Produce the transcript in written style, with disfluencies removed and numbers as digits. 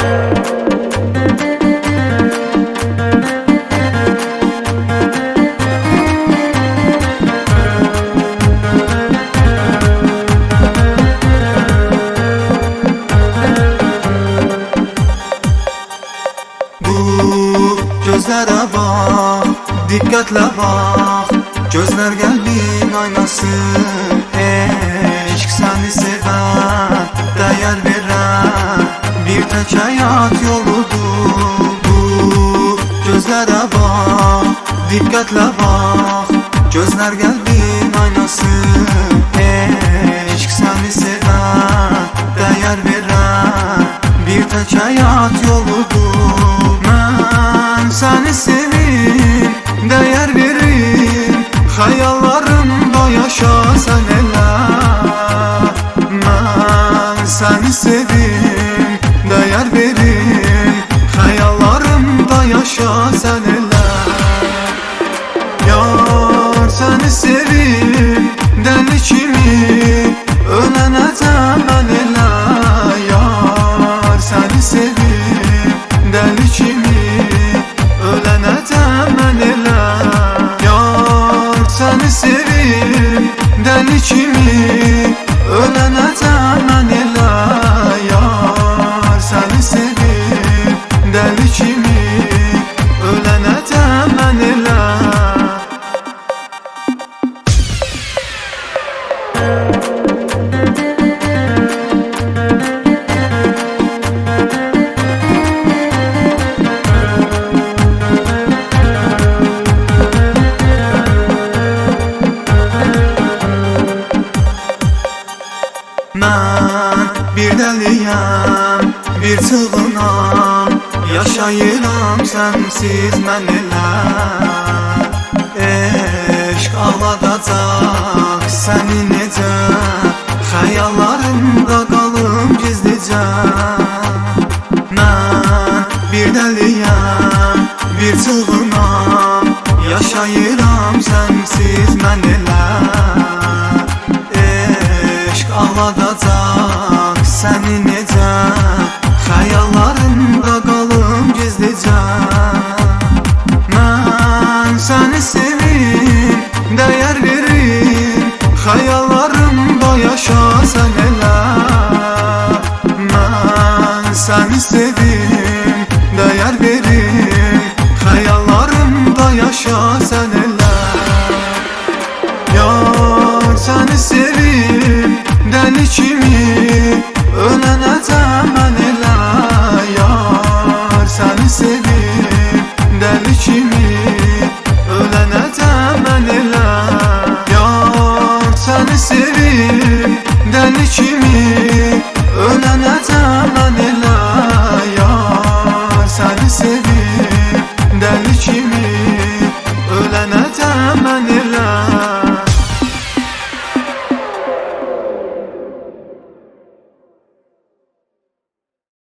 Gözlere bak, dikkatle bak. Gözler kalbin aynası. Eşk seni seven, değer veren bir tek hayat yoludur. Bu gözlere bak, dikkatle bak. Gözler kalbin aynası. Eşk seni seven, değer veren bir tek hayat yoludur. Seni sevim, değer verim, hayallarımda yaşa sen elə. Ben seni sevim, değer verim, hayallarımda yaşa sen elə. Yar seni sevim, deli kimi, ölənəcəm mən elə. Yar seni sevim, deli kimi, ölənəcəm mən elə. Yar səni sevim, dəli kimi, ölənəcəm mən elə. Yar səni sevim, dəli kimi, ölənəcəm mən elə. Mən bir dəliyəm, bir çılğınam, yaşayıram sənsiz mən elə. Eşq ağladacaq səni necə, xəyallarımda qalım gizlicə. Mən bir dəliyəm, bir çılğınam, yaşayıram sənsiz mən elə. Ağladacaq səni necə, xəyallarımda qalım gizlicə. Mən səni sevim, dəyər verim, xəyallarımda yaşa sən elə. Mən səni sevim, dəyər verim, xəyallarımda yaşa sən elə. Yar səni sevim, dəli kimi, ölənəcəm mən elə. Yar səni sevim, dəli kimi,